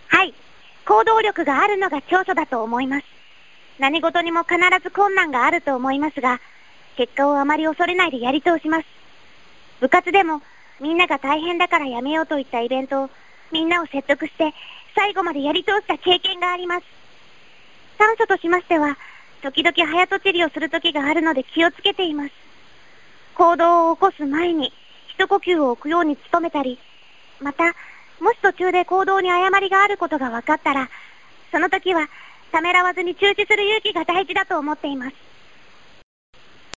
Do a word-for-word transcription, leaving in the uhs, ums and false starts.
はい。行動力があるのが長所だと思います。何事にも必ず困難があると思いますが、結果をあまり恐れないでやり通します。部活でも、みんなが大変だからやめようといったイベントを、みんなを説得して、最後までやり通した経験があります。短所としましては、時々早とちりをする時があるので気をつけています。行動を起こす前に、一呼吸を置くように努めたり、また、もし途中で行動に誤りがあることが分かったら、その時は、ためらわずに中止する勇気が大事だと思っています。